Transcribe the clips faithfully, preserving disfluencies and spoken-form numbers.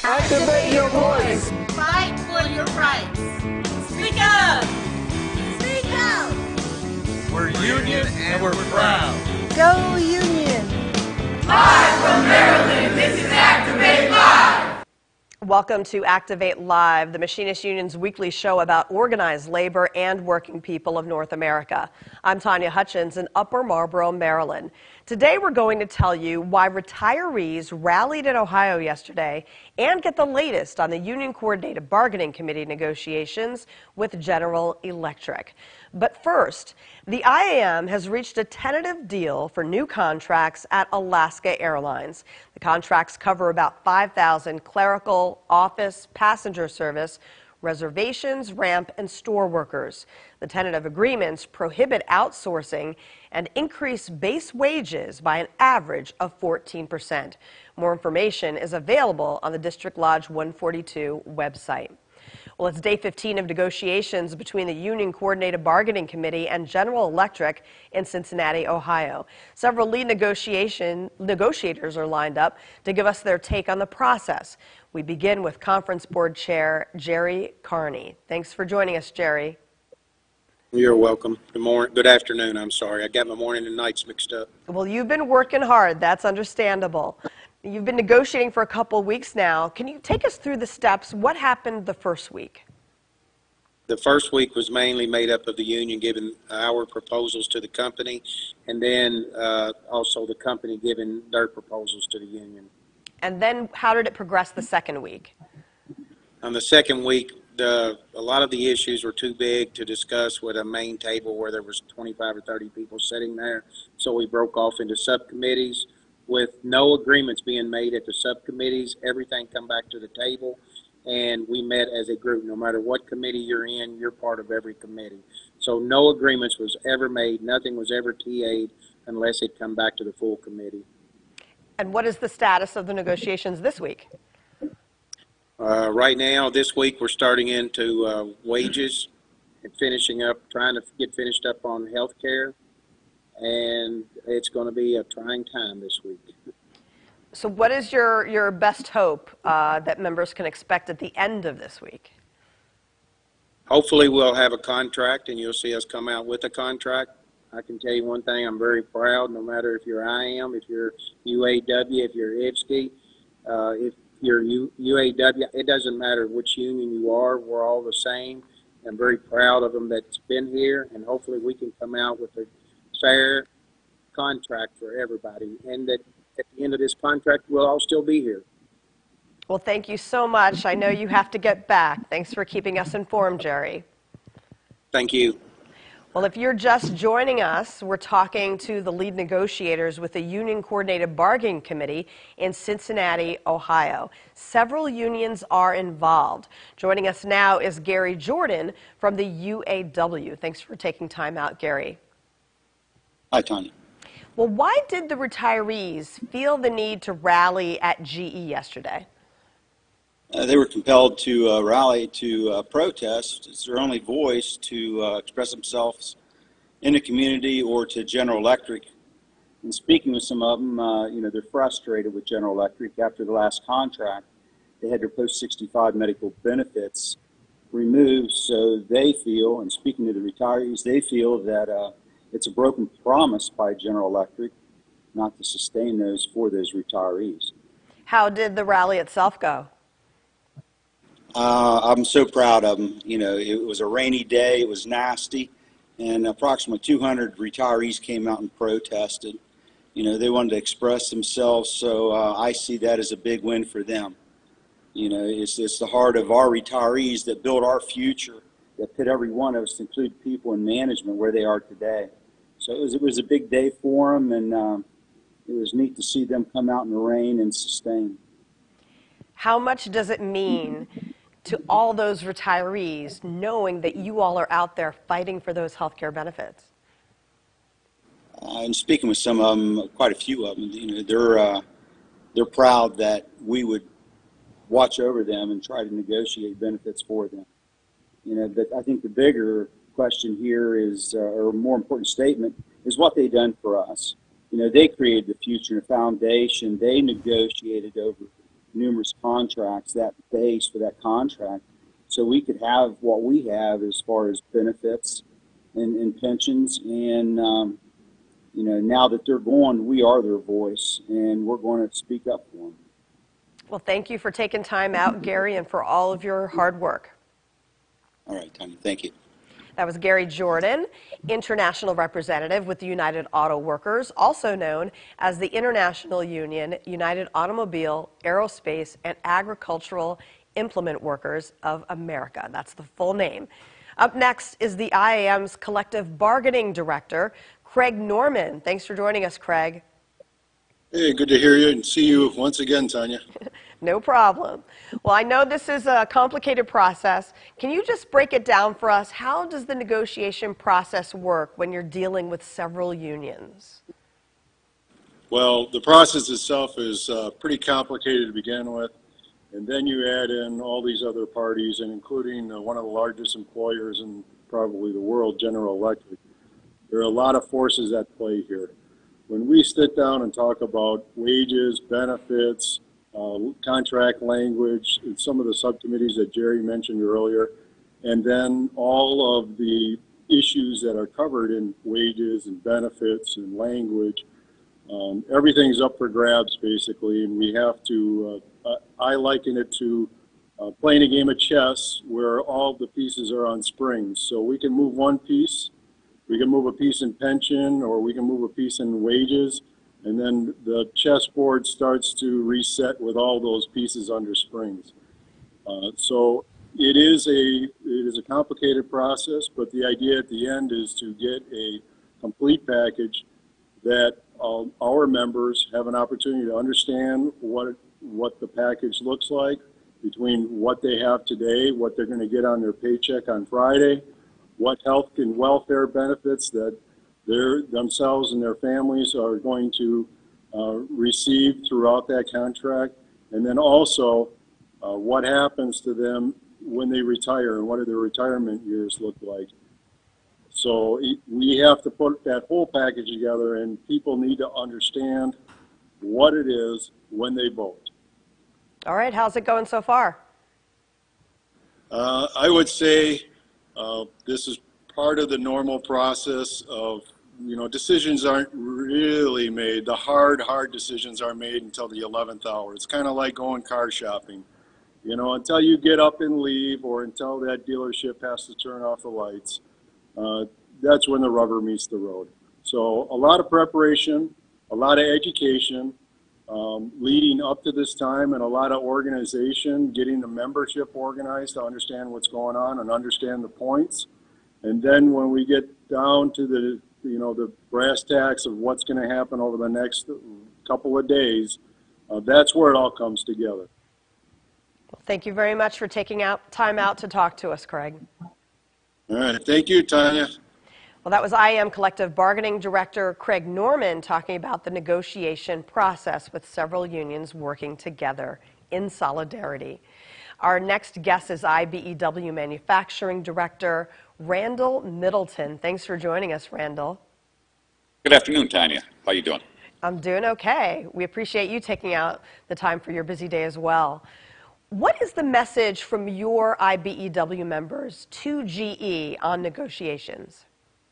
Activate your voice. Fight for your rights. Speak up. Speak out. We're union and we're proud. Go Union. Live from Maryland, this is Activate Live. Welcome to Activate Live, the Machinist Union's weekly show about organized labor and working people of North America. I'm Tanya Hutchins in Upper Marlboro, Maryland. Today we're going to tell you why retirees rallied in Ohio yesterday and get the latest on the Union Coordinated Bargaining Committee negotiations with General Electric. But first, the I A M has reached a tentative deal for new contracts at Alaska Airlines. The contracts cover about five thousand clerical, office, passenger service, reservations, ramp, and store workers. The tentative agreements prohibit outsourcing and increase base wages by an average of fourteen percent. More information is available on the District Lodge one forty-two website. Well, it's day fifteen of negotiations between the Union Coordinated Bargaining Committee and General Electric in Cincinnati, Ohio. Several lead negotiation negotiators are lined up to give us their take on the process. We begin with Conference Board Chair Jerry Carney. Thanks for joining us, Jerry. You're welcome. Good morning. Good afternoon. I'm sorry. I got my morning and nights mixed up. Well, you've been working hard. That's understandable. You've been negotiating for a couple of weeks now. Can you take us through the steps? What happened the first week? The first week was mainly made up of the union giving our proposals to the company, and then uh, also the company giving their proposals to the union. And then how did it progress the second week? On the second week, the, a lot of the issues were too big to discuss with a main table where there was twenty-five or thirty people sitting there. So we broke off into subcommittees with no agreements being made at the subcommittees. Everything come back to the table, and we met as a group. No matter what committee you're in, you're part of every committee. So no agreements was ever made. Nothing was ever T A'd unless it come back to the full committee. And what is the status of the negotiations this week? Uh, right now, this week, we're starting into uh, wages and finishing up, trying to get finished up on health care. And it's going to be a trying time this week. So what is your, your best hope uh, that members can expect at the end of this week? Hopefully we'll have a contract, and you'll see us come out with a contract. I can tell you one thing, I'm very proud, no matter if you're I A M, if you're U A W, if you're I B S C, uh, if you're U, UAW, it doesn't matter which union you are, we're all the same. I'm very proud of them that's been here, and hopefully we can come out with a fair contract for everybody, and that at the end of this contract we'll all still be here. Well, thank you so much. I know you have to get back. Thanks for keeping us informed, Jerry. Thank you. Well, if you're just joining us, we're talking to the lead negotiators with the Union Coordinated Bargaining Committee in Cincinnati, Ohio. Several unions are involved. Joining us now is Gary Jordan from the U A W. Thanks for taking time out, Gary. Hi, Tanya. Well, why did the retirees feel the need to rally at G E yesterday? Uh, they were compelled to uh, rally to uh, protest. It's their only voice to uh, express themselves in the community or to General Electric. And speaking with some of them, uh, you know, they're frustrated with General Electric. After the last contract, they had their post sixty-five medical benefits removed, so they feel, and speaking to the retirees, they feel that uh, it's a broken promise by General Electric not to sustain those for those retirees. How did the rally itself go? Uh, I'm so proud of them. You know, it was a rainy day, it was nasty, and approximately two hundred retirees came out and protested. You know, they wanted to express themselves, so uh, I see that as a big win for them. You know, it's, it's the heart of our retirees that build our future, that put every one of us, include people in management, where they are today. So it was, it was a big day for them, and um, it was neat to see them come out in the rain and sustain. How much does it mean to all those retirees knowing that you all are out there fighting for those health care benefits? Uh, and speaking with some of them, quite a few of them, you know, they're, uh, they're proud that we would watch over them and try to negotiate benefits for them. You know, but I think the bigger question here is, uh, or a more important statement, is what they've done for us. You know, they created the future and the foundation. They negotiated over numerous contracts contracts, that base for that contract, so we could have what we have as far as benefits and, and pensions. And, um, you know, now that they're gone, we are their voice, and we're going to speak up for them. Well, thank you for taking time out, Gary, and for all of your hard work. All right, Tanya, thank you. That was Gary Jordan, international representative with the United Auto Workers, also known as the International Union, United Automobile, Aerospace, and Agricultural Implement Workers of America. That's the full name. Up next is the I A M's Collective Bargaining Director, Craig Norman. Thanks for joining us, Craig. Hey, good to hear you and see you once again, Tanya. No problem. Well, I know this is a complicated process. Can you just break it down for us? How does the negotiation process work when you're dealing with several unions? Well, the process itself is uh, pretty complicated to begin with, and then you add in all these other parties, and including uh, one of the largest employers in probably the world, General Electric. There are a lot of forces at play here. When we sit down and talk about wages, benefits, uh, contract language, and some of the subcommittees that Jerry mentioned earlier, and then all of the issues that are covered in wages and benefits and language, um, everything's up for grabs basically, and we have to, uh, uh, I liken it to uh, playing a game of chess where all the pieces are on springs. So we can move one piece, we can move a piece in pension, or we can move a piece in wages, and then the chessboard starts to reset with all those pieces under springs. Uh, so it is a it is a complicated process, but the idea at the end is to get a complete package that um, our members have an opportunity to understand what what the package looks like between what they have today, what they're going to get on their paycheck on Friday, what health and welfare benefits that they themselves and their families are going to uh, receive throughout that contract, and then also uh, what happens to them when they retire and what do their retirement years look like. So we have to put that whole package together, and people need to understand what it is when they vote. All right, how's it going so far? Uh, I would say uh, this is part of the normal process of, you know, decisions aren't really made. The hard, hard decisions aren't made until the eleventh hour. It's kind of like going car shopping. You know, until you get up and leave, or until that dealership has to turn off the lights, uh, that's when the rubber meets the road. So a lot of preparation, a lot of education um, leading up to this time, and a lot of organization, getting the membership organized to understand what's going on and understand the points. And then when we get down to the, you know, the brass tacks of what's going to happen over the next couple of days, uh, that's where it all comes together. Well, thank you very much for taking out time out to talk to us, Craig. All right. Thank you, Tanya. Well, that was I A M Collective Bargaining Director Craig Norman talking about the negotiation process with several unions working together in solidarity. Our next guest is I B E W Manufacturing Director Randall Middleton. Thanks for joining us, Randall. Good afternoon, Tanya. How are you doing? I'm doing okay. We appreciate you taking out the time for your busy day as well. What is the message from your I B E W members to G E on negotiations?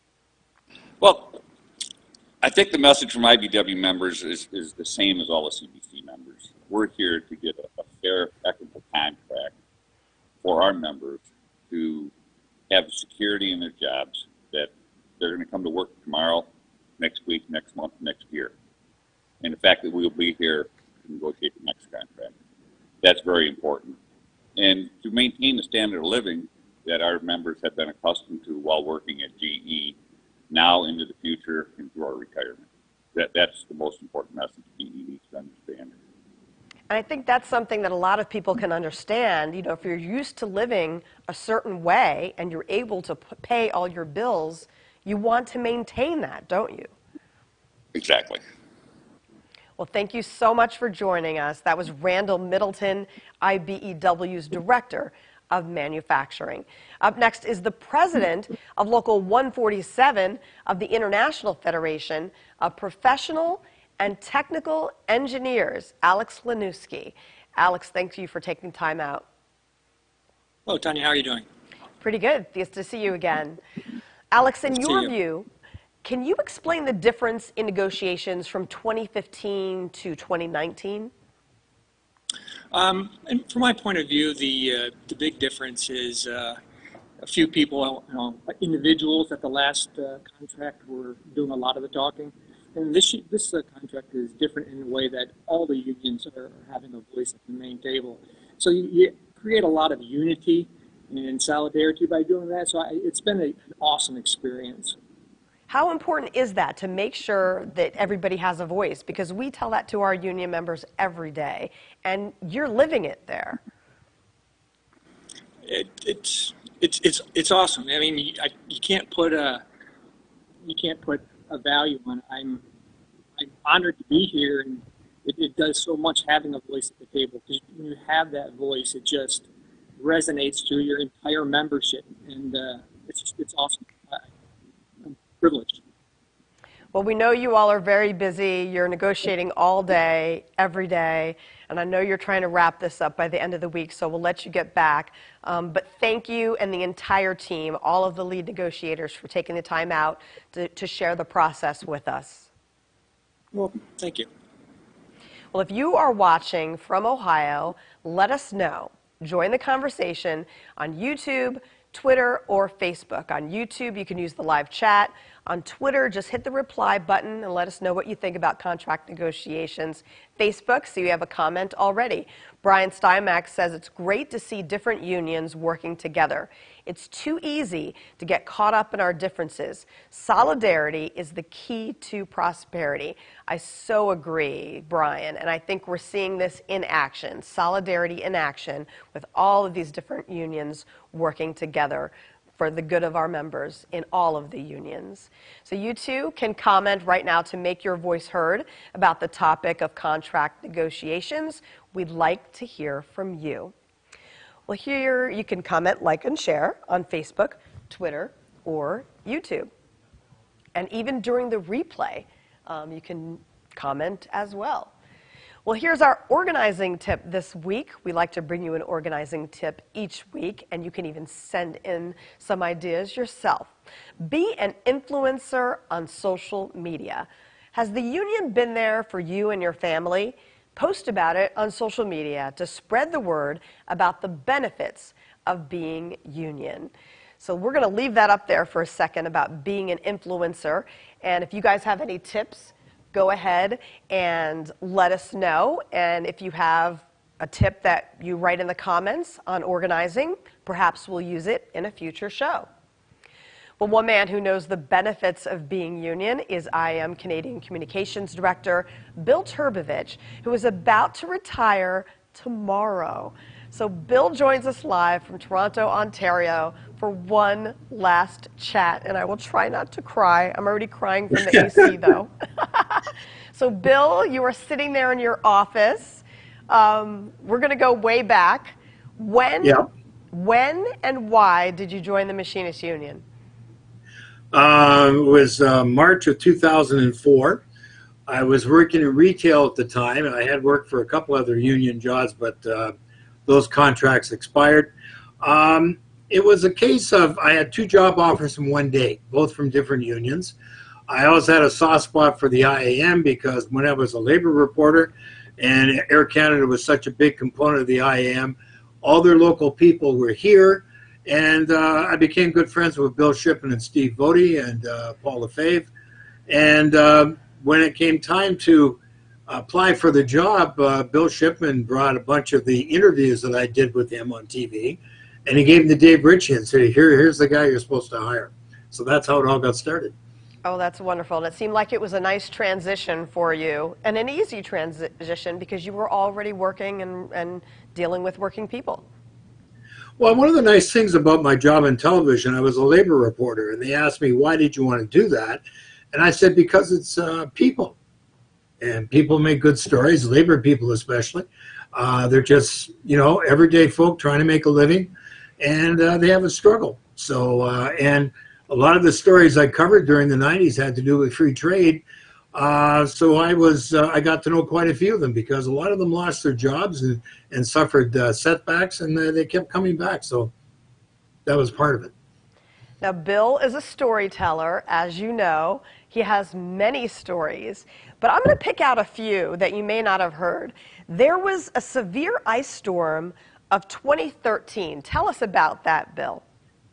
Well, I think the message from I B E W members is, is the same as all the C B C members. We're here to get a, a fair, equitable contract for our members to have security in their jobs, that they're going to come to work tomorrow, next week, next month, next year. And the fact that we'll be here to negotiate the next contract. That's very important. And to maintain the standard of living that our members have been accustomed to while working at G E, now into the future and through our retirement. That, that's the most important message G E needs to understand. And I think that's something that a lot of people can understand. You know, if you're used to living a certain way and you're able to p- pay all your bills, you want to maintain that, don't you? Exactly. Well, thank you so much for joining us. That was Randall Middleton, I B E W's Director of Manufacturing. Up next is the President of Local one forty-seven of the International Federation of Professional and Technical Engineers, Alex Lanuski. Alex, thank you for taking time out. Hello, Tanya. How are you doing? Pretty good. Nice to see you again. Alex, in Nice to your see you. view, can you explain the difference in negotiations from twenty fifteen to twenty nineteen? Um, and from my point of view, the uh, the big difference is uh, a few people, you know, individuals at the last uh, contract were doing a lot of the talking, and this this uh, contract is different in the way that all the unions are having a voice at the main table. So you, you create a lot of unity and solidarity by doing that. So I, it's been a, an awesome experience. How important is that to make sure that everybody has a voice? Because we tell that to our union members every day, and you're living it there. It, it's it's it's it's awesome. I mean, you, I, you can't put a you can't put a value on it. I'm I'm honored to be here, and it, it does so much having a voice at the table. Because when you have that voice, it just resonates through your entire membership, and uh, it's just it's awesome. I, I'm privileged. Well, we know you all are very busy. You're negotiating all day, every day, and I know you're trying to wrap this up by the end of the week, so we'll let you get back. Um, but thank you and the entire team, all of the lead negotiators, for taking the time out to, to share the process with us. Well, thank you. Well, if you are watching from Ohio, let us know. Join the conversation on YouTube, Twitter, or Facebook. On YouTube, you can use the live chat. On Twitter, just hit the reply button and let us know what you think about contract negotiations. Facebook, so you have a comment already. Brian Steinmack says it's great to see different unions working together. It's too easy to get caught up in our differences. Solidarity is the key to prosperity. I so agree, Brian, and I think we're seeing this in action, solidarity in action, with all of these different unions working together for the good of our members in all of the unions. So you too can comment right now to make your voice heard about the topic of contract negotiations. We'd like to hear from you. Well, here you can comment, like, and share on Facebook, Twitter, or YouTube. And even during the replay, um, you can comment as well. Well, here's our organizing tip this week. We like to bring you an organizing tip each week, and you can even send in some ideas yourself. Be an influencer on social media. Has the union been there for you and your family? Post about it on social media to spread the word about the benefits of being union. So we're going to leave that up there for a second about being an influencer. And if you guys have any tips, go ahead and let us know. And if you have a tip that you write in the comments on organizing, perhaps we'll use it in a future show. Well, one man who knows the benefits of being union is I A M Canadian Communications Director Bill Turbevich, who is about to retire tomorrow. So Bill joins us live from Toronto, Ontario for one last chat, and I will try not to cry. I'm already crying from the A C, though. So Bill, you are sitting there in your office. Um, we're going to go way back. When, yeah. when and why did you join the Machinists Union? Uh, it was uh, March of two thousand four. I was working in retail at the time. I had worked for a couple other union jobs, but uh, those contracts expired. Um, it was a case of I had two job offers in one day, both from different unions. I always had a soft spot for the I A M because when I was a labor reporter and Air Canada was such a big component of the I A M, all their local people were here. And uh, I became good friends with Bill Shipman and Steve Voti and uh, Paul Lefebvre. And uh, when it came time to apply for the job, uh, Bill Shipman brought a bunch of the interviews that I did with him on T V, and he gave them to Dave Ritchie and said, Here, here's the guy you're supposed to hire. So that's how it all got started. Oh, that's wonderful. And it seemed like it was a nice transition for you, and an easy transition because you were already working and, and dealing with working people. Well, one of the nice things about my job in television, I was a labor reporter, and they asked me, why did you want to do that? And I said, because it's uh, people. And people make good stories, labor people especially. Uh, they're just, you know, everyday folk trying to make a living, and uh, they have a struggle. So, uh, and a lot of the stories I covered during the nineties had to do with free trade. Uh, so I was, uh, I got to know quite a few of them because a lot of them lost their jobs and, and suffered uh, setbacks, and uh, they kept coming back. So that was part of it. Now, Bill is a storyteller, as you know. He has many stories, but I'm going to pick out a few that you may not have heard. There was a severe ice storm of twenty thirteen. Tell us about that, Bill.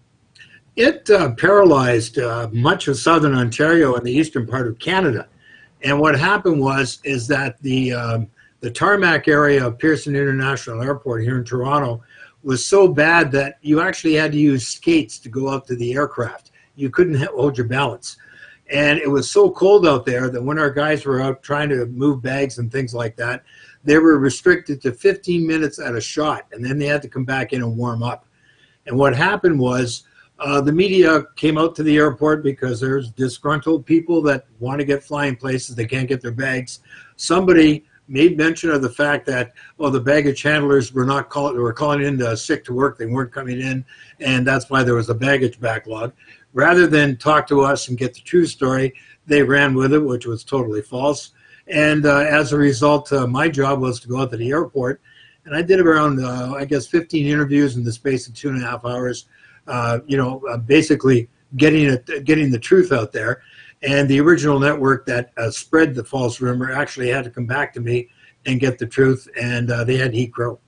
It uh, paralyzed uh, much of southern Ontario and the eastern part of Canada. And what happened was is that the um, the tarmac area of Pearson International Airport here in Toronto was so bad that you actually had to use skates to go out to the aircraft. You couldn't hold your balance. And it was so cold out there that when our guys were out trying to move bags and things like that, they were restricted to fifteen minutes at a shot, and then they had to come back in and warm up. And what happened was uh, the media came out to the airport because there's disgruntled people that want to get flying places. They can't get their bags. Somebody made mention of the fact that, well, the baggage handlers were not calling, they were calling in uh, sick to work. They weren't coming in, and that's why there was a baggage backlog. Rather than talk to us and get the true story, they ran with it, which was totally false. And uh, as a result, uh, my job was to go out to the airport, and I did around, uh, I guess, fifteen interviews in the space of two and a half hours. Uh, you know, uh, basically getting it, getting the truth out there. And the original network that uh, spread the false rumor actually had to come back to me and get the truth, and uh, they had heat crow.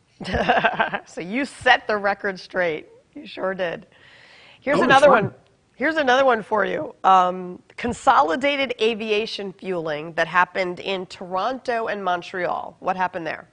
So you set the record straight. You sure did. Here's Oh, another fun. one. Here's another one for you. Um, consolidated aviation fueling that happened in Toronto and Montreal. What happened there?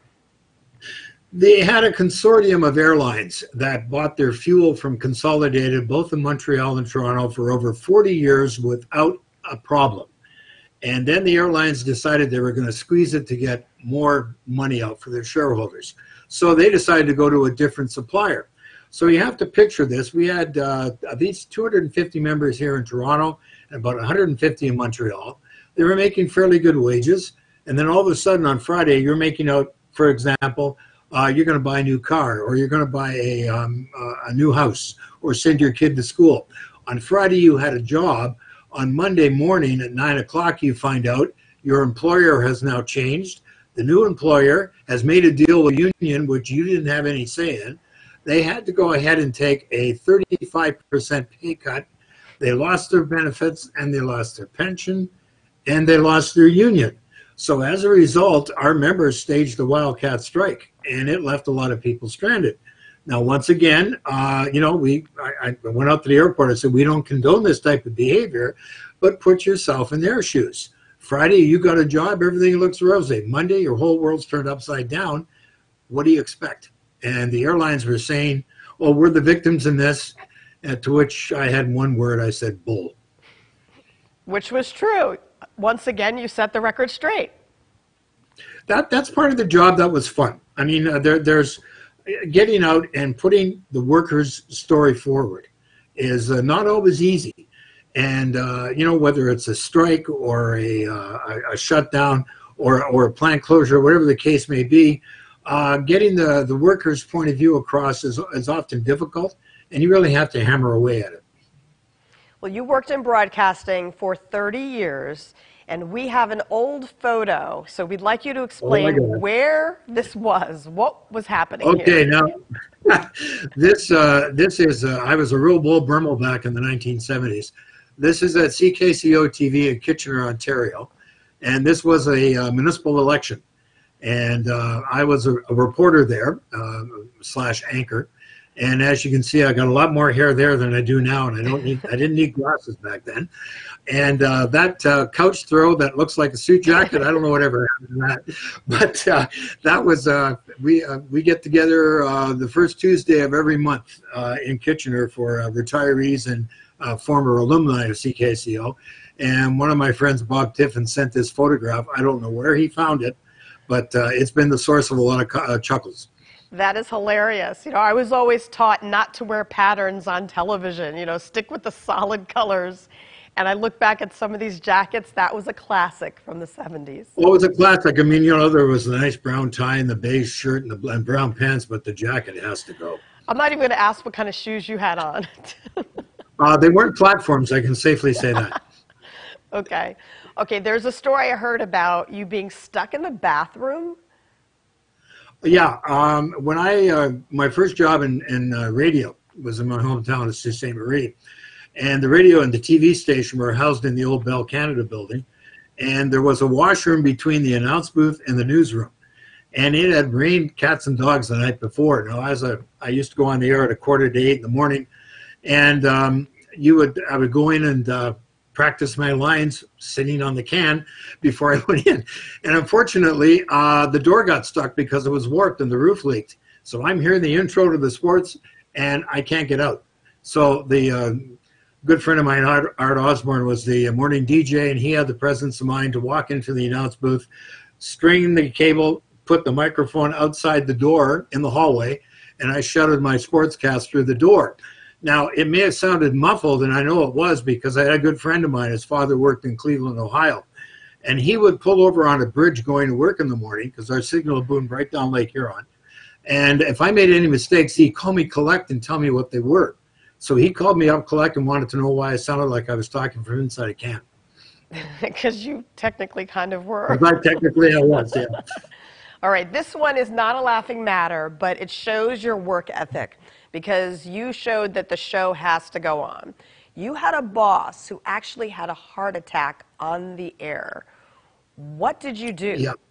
They had a consortium of airlines that bought their fuel from Consolidated, both in Montreal and Toronto, for over forty years without a problem. And then the airlines decided they were going to squeeze it to get more money out for their shareholders. So they decided to go to a different supplier. So you have to picture this. We had uh, these two hundred fifty members here in Toronto and about one hundred fifty in Montreal. They were making fairly good wages. And then all of a sudden on Friday, you're making out, for example, uh, you're going to buy a new car, or you're going to buy a, um, uh, a new house, or send your kid to school. On Friday, you had a job. On Monday morning at nine o'clock, you find out your employer has now changed. The new employer has made a deal with the union, which you didn't have any say in. They had to go ahead and take a thirty-five percent pay cut. They lost their benefits, and they lost their pension, and they lost their union. So as a result, our members staged a wildcat strike, and it left a lot of people stranded. Now, once again, uh, you know, we I, I went out to the airport and said, we don't condone this type of behavior, but put yourself in their shoes. Friday, you got a job, everything looks rosy. Monday, your whole world's turned upside down. What do you expect? And the airlines were saying, well, we're the victims in this, and to which I had one word, I said, bull. Which was true. Once again, you set the record straight. That That's part of the job that was fun. I mean, uh, there, there's getting out and putting the workers' story forward is uh, not always easy. And, uh, you know, whether it's a strike or a, uh, a, a shutdown or, or a plant closure, whatever the case may be, uh, getting the, the workers' point of view across is, is often difficult, and you really have to hammer away at it. Well, you worked in broadcasting for thirty years, and we have an old photo, so we'd like you to explain Oh my God. where this was, what was happening Okay, here. now, this, uh, this is, uh, I was a real Bull Brumel back in the nineteen seventies. This is at C K C O T V in Kitchener, Ontario, and this was a uh, municipal election. And uh, I was a, a reporter there, uh, slash anchor. And as you can see, I got a lot more hair there than I do now, and I don't need, I didn't need glasses back then. And uh, that uh, couch throw that looks like a suit jacket, I don't know whatever happened to that. But uh, that was, uh, we, uh, we get together uh, the first Tuesday of every month uh, in Kitchener for uh, retirees and uh, former alumni of C K C O. And one of my friends, Bob Tiffin, sent this photograph. I don't know where he found it, but uh, it's been the source of a lot of uh, chuckles. That is hilarious. You know, I was always taught not to wear patterns on television, you know, stick with the solid colors. And I look back at some of these jackets, that was a classic from the seventies. Well, it was a classic. I mean, you know, there was a nice brown tie and the beige shirt and the and brown pants, but the jacket has to go. I'm not even going to ask what kind of shoes you had on. uh, they weren't platforms, I can safely say that. Okay. Okay, there's a story I heard about you being stuck in the bathroom. Yeah, um, when I, uh, my first job in, in uh, radio was in my hometown of Sault Ste. Marie. And the radio and the T V station were housed in the old Bell Canada building. And there was a washroom between the announce booth and the newsroom. And it had rained cats and dogs the night before. Now, as a, I used to go on the air at a quarter to eight in the morning. And um, you would, I would go in and uh, practice my lines sitting on the can before I went in. And unfortunately, uh, the door got stuck because it was warped and the roof leaked. So I'm hearing the intro to the sports and I can't get out. So the uh, good friend of mine, Art, Art Osborne, was the morning D J, and he had the presence of mind to walk into the announce booth, string the cable, put the microphone outside the door in the hallway, and I shouted my sportscast through the door. Now, it may have sounded muffled, and I know it was because I had a good friend of mine. His father worked in Cleveland, Ohio, and he would pull over on a bridge going to work in the morning because our signal boomed right down Lake Huron. And if I made any mistakes, he'd call me collect and tell me what they were. So he called me up collect and wanted to know why I sounded like I was talking from inside a can. Because you technically kind of were. But technically I was, yeah. All right, this one is not a laughing matter, but it shows your work ethic because you showed that the show has to go on. You had a boss who actually had a heart attack on the air. What did you do? Yeah.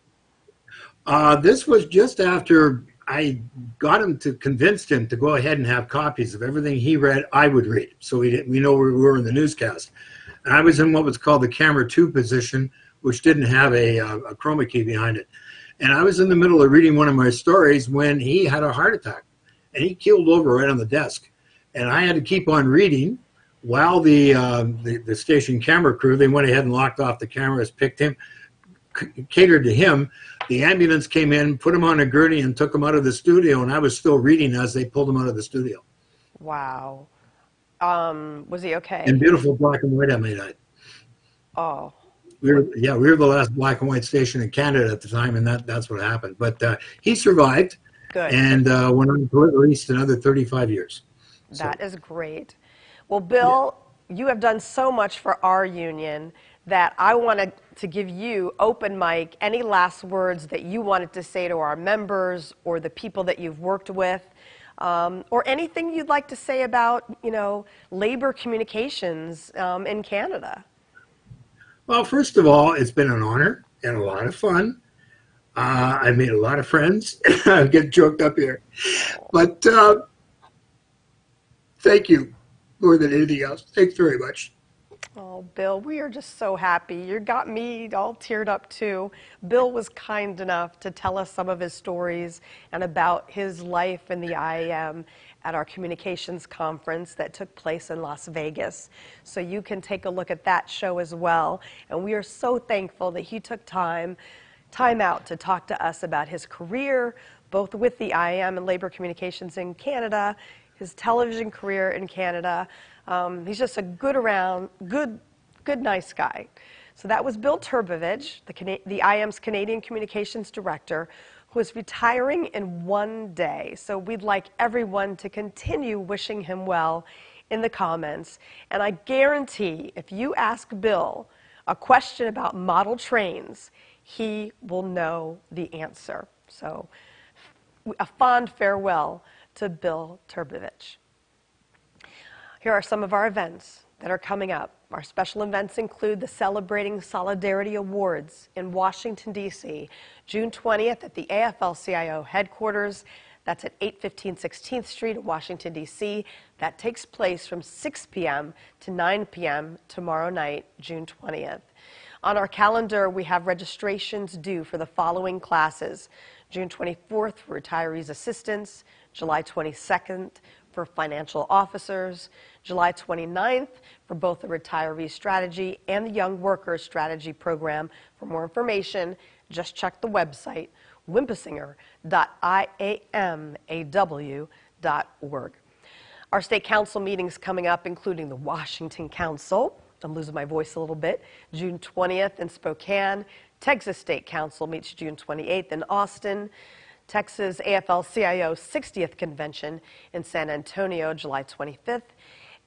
Uh, this was just after I got him to convinced him to go ahead and have copies of everything he read, I would read. So we, didn't, we know where we were in the newscast. And I was in what was called the camera two position, which didn't have a, a chroma key behind it. And I was in the middle of reading one of my stories when he had a heart attack. And he keeled over right on the desk. And I had to keep on reading while the, uh, the, the station camera crew, they went ahead and locked off the cameras, picked him, catered to him. The ambulance came in, put him on a gurney, and took him out of the studio, and I was still reading as they pulled him out of the studio. Wow. Um, was he okay? In beautiful black and white, I made it. Oh. We were, yeah, we were the last black and white station in Canada at the time, and that, that's what happened. But uh, he survived. Good. And uh, went on to at least another thirty-five years. That so. is great. Well, Bill, yeah. you have done so much for our union that I wanted to give you, open mic, any last words that you wanted to say to our members or the people that you've worked with, um, or anything you'd like to say about, you know, labor communications um, in Canada. Well, first of all, it's been an honor and a lot of fun. Uh, I made a lot of friends. I get choked up here. But uh, thank you more than anything else. Thanks very much. Oh, Bill, we are just so happy. You got me all teared up, too. Bill was kind enough to tell us some of his stories and about his life in the I A M at our communications conference that took place in Las Vegas. So you can take a look at that show as well. And we are so thankful that he took time, time out to talk to us about his career, both with the I A M and labor communications in Canada, his television career in Canada. Um, he's just a good around, good, good, nice guy. So that was Bill Turbevich, the, Cana the I A M's Canadian Communications Director, who is retiring in one day. So we'd like everyone to continue wishing him well in the comments. And I guarantee if you ask Bill a question about model trains, he will know the answer. So a fond farewell to Bill Turbevich. Here are some of our events that are coming up. Our special events include the Celebrating Solidarity Awards in Washington, D C, June twentieth at the A F L C I O headquarters. That's at eight fifteen sixteenth Street in Washington, D C. That takes place from six p m to nine p m tomorrow night, June twentieth. On our calendar, we have registrations due for the following classes: June twenty-fourth for retirees assistants, July twenty-second for financial officers, July twenty-ninth for both the retiree strategy and the young workers strategy program. For more information, just check the website wimpesinger dot I A M A W dot org. Our state council meetings coming up, including the Washington Council. I'm losing my voice a little bit. June twentieth in Spokane. Texas State Council meets June twenty-eighth in Austin. Texas A F L C I O sixtieth Convention in San Antonio, July twenty-fifth.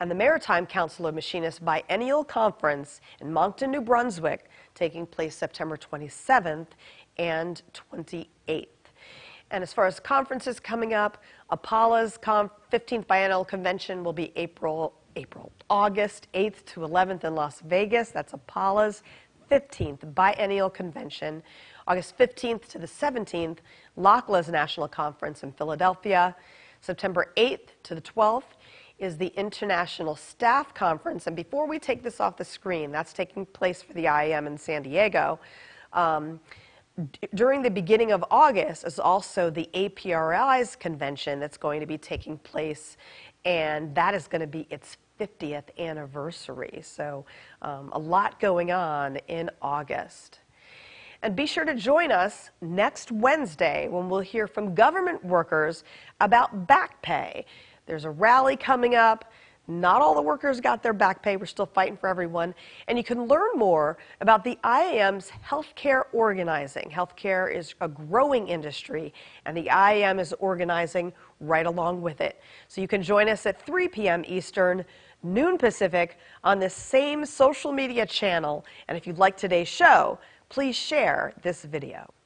and the Maritime Council of Machinists Biennial Conference in Moncton, New Brunswick, taking place September twenty-seventh and twenty-eighth. And as far as conferences coming up, APALA's fifteenth Biennial Convention will be April, April, August eighth to eleventh in Las Vegas. That's APALA's fifteenth Biennial Convention. August fifteenth to the seventeenth, L A C L A's National Conference in Philadelphia. September eighth to the twelfth is the International Staff Conference. And before we take this off the screen, that's taking place for the I A M in San Diego. Um, During the beginning of August is also the A P R I's convention that's going to be taking place, and that is going to be its fiftieth anniversary. So um, a lot going on in August. And be sure to join us next Wednesday when we'll hear from government workers about back pay. There's a rally coming up. Not all the workers got their back pay. We're still fighting for everyone. And you can learn more about the I A M's healthcare organizing. Healthcare is a growing industry, and the I A M is organizing right along with it. So you can join us at three p m Eastern, noon Pacific, on this same social media channel. And if you like today's show, please share this video.